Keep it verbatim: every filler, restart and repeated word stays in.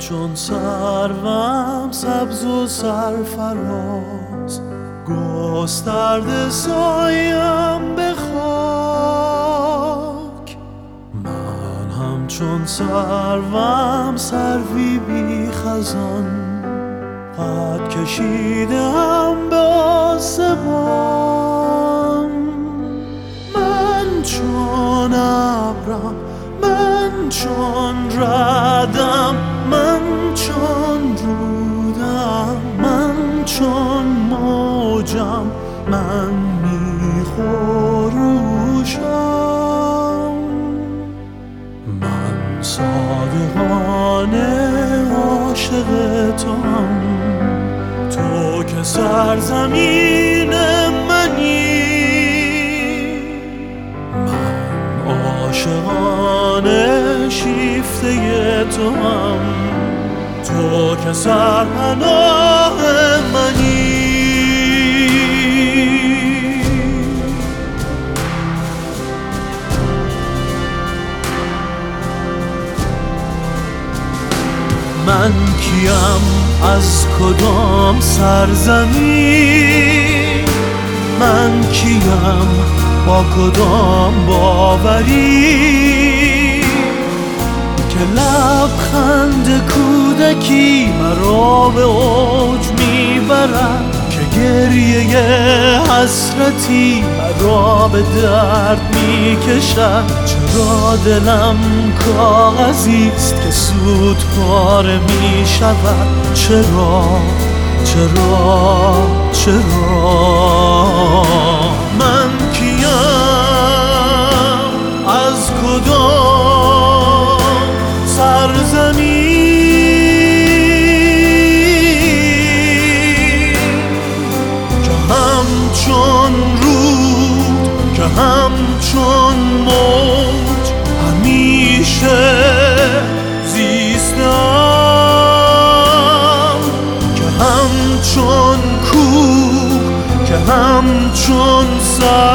چون سروم سبز و سرفراز، گسترده سایم به خاک. من همچون سروم سروی بی خزان، قد کشیدم به آسمان. من چون ابرم، من چون رعدم، من چون رودم، من چون موجم، من میخروشم. من صادقانه عاشق توام، تو که سرزمین منی. من عاشقانه شیفته توام، تو که سرپناه منی. من کیم از کدام سرزمین، من کیم با کدام باوری، که لبخند کودکی مرا به اوج میبرد، که گریه حسرتی مرا به درد میکشد. چرا دلم کاغذیست که زود پاره میشود؟ چرا چرا چرا من کیم از کدام سرزمین، که همچون رود، که همچون موج همیشه زیستم، که همچون کوه، که همچون سر